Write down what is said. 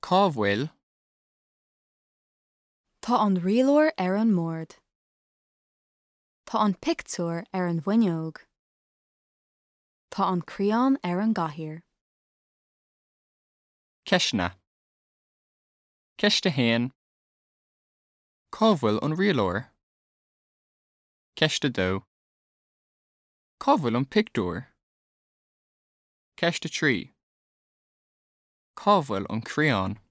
Cábhfuil. Tá an rialúir ar an mórd. Tá an pictiúr ar an bhuineog. Tá an craoán ar an gcathaoir. Ceisne. Ceiste héan. Cábhfuil an rialúir. Ceiste dó. Cábhfuil an pictiúr. Ceiste trí. Cábhfuil an craoán.